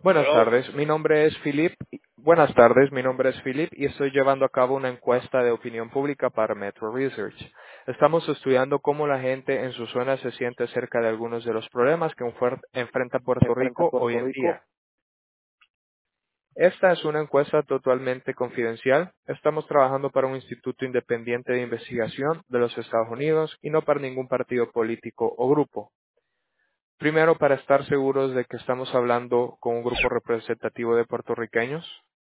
Buenas Hello. tardes, mi nombre es Philip. Buenas tardes, mi nombre es Philip y estoy llevando a cabo una encuesta de opinión pública para Metro Research. Estamos estudiando cómo la gente en su zona se siente acerca de algunos de los problemas que enfrenta Puerto Enfrenta Rico hoy Puerto en Rico. día. Esta es una encuesta totalmente confidencial. Estamos trabajando para un instituto independiente de investigación de los Estados Unidos y no para ningún partido político o grupo. Primero, para estar seguros de que estamos hablando con un grupo representativo de puertorriqueños.